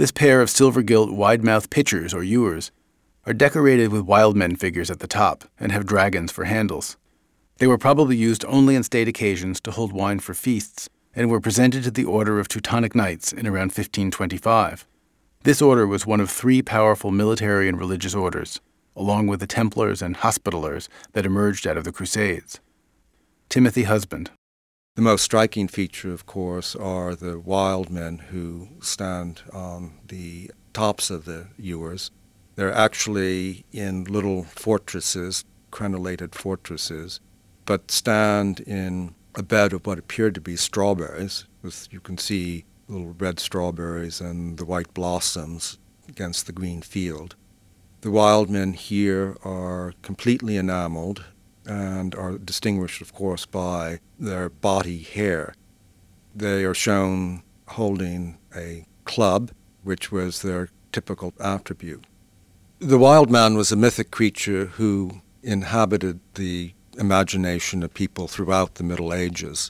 This pair of silver-gilt wide-mouthed pitchers, or ewers, are decorated with wild men figures at the top and have dragons for handles. They were probably used only on state occasions to hold wine for feasts, and were presented to the Order of Teutonic Knights in around 1525. This order was one of three powerful military and religious orders, along with the Templars and Hospitallers that emerged out of the Crusades. Timothy Husband. The most striking feature, of course, are the wild men who stand on the tops of the ewers. They're actually in little fortresses, crenellated fortresses, but stand in a bed of what appeared to be strawberries. You can see little red strawberries and the white blossoms against the green field. The wild men here are completely enameled and are distinguished, of course, by their body hair. They are shown holding a club, which was their typical attribute. The wild man was a mythic creature who inhabited the imagination of people throughout the Middle Ages.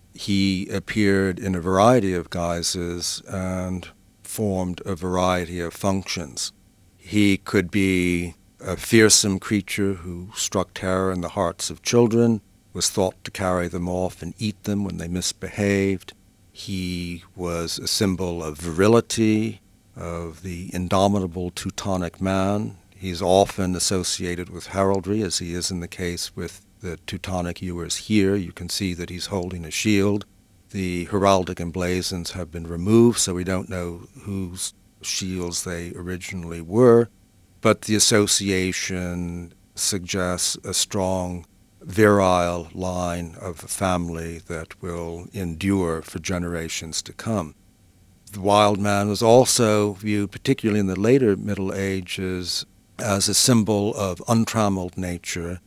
He appeared in a variety of guises and formed a variety of functions. He could be a fearsome creature who struck terror in the hearts of children, was thought to carry them off and eat them when they misbehaved. He was a symbol of virility, of the indomitable Teutonic man. He's often associated with heraldry, as he is in the case with the Teutonic ewers here. You can see that he's holding a shield. The heraldic emblazons have been removed, so we don't know whose shields they originally were. But the association suggests a strong, virile line of a family that will endure for generations to come. The wild man was also viewed, particularly in the later Middle Ages, as a symbol of untrammeled nature,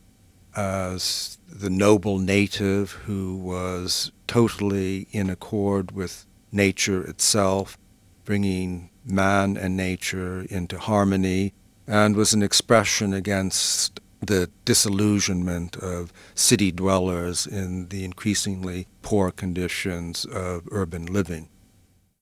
as the noble native who was totally in accord with nature itself, bringing man and nature into harmony, and was an expression against the disillusionment of city dwellers in the increasingly poor conditions of urban living.